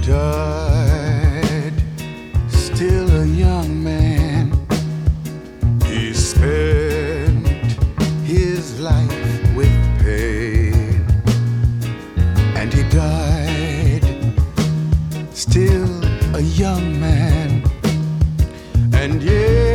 died, still a young man. He spent his life with pain, and he died, still a young man. And yeah,